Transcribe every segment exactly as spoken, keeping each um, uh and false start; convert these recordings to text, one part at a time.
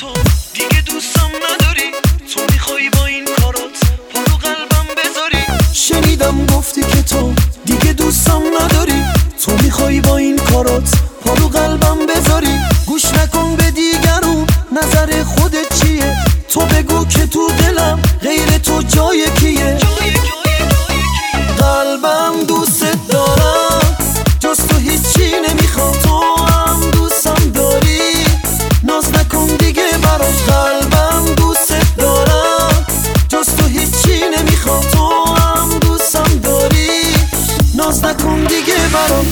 تو دیگه دوستم نداری، تو میخوای با این کارات پا رو قلبم بذاری. شنیدم گفتی که تو دیگه دوستم نداری، تو میخوای با این کارات پا رو قلبم بذاری. گوش نکن به دیگرون، نظر خودت چیه؟ تو بگو که تو دلم غیر تو جای کیه؟ قلبم دوست دارم، جز تو هیچی نمیخوام، تو هم دوستم داری، ناز نکن دیگه برام. قلبم دوست دارم، جز تو هیچی نمیخوام، تو هم دوستم داری، ناز نکن دیگه برام.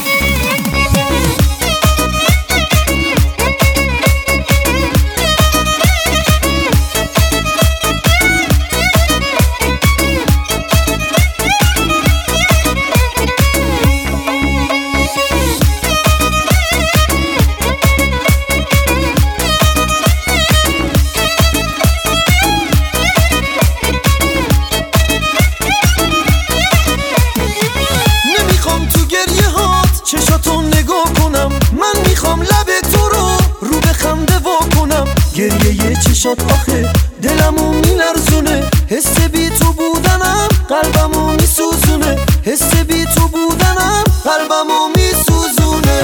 چشاتو نگاه کنم، من میخوام لب تو رو رو به خنده وا کنم. گریه یه چشات آخه دلمو میلرزونه، حس بی تو بودنم قلبمو میسوزونه، حس بی تو بودنم قلبمو میسوزونه.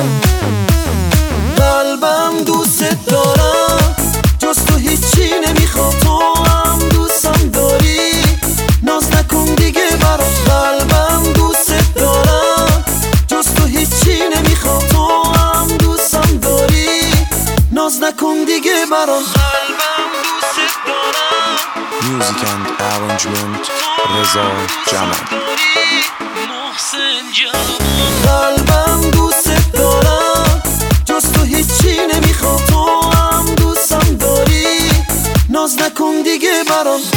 قلبم دوست دارم، جز تو هیچی نمیخوام، تو هم دوستم داری، ناز نکن دیگه برام. قلبم دوست دارم، جز تو هیچی نمیخوام، تو هم دوستم داری، ناز نکن دیگه برام. قلبم دوست دارم. Music and arrangement رضا جمال. محسن جمال. قلبم دوست دارم، جز تو هیچی نمیخوام، تو هم دوستم داری، ناز نکن دیگه برام.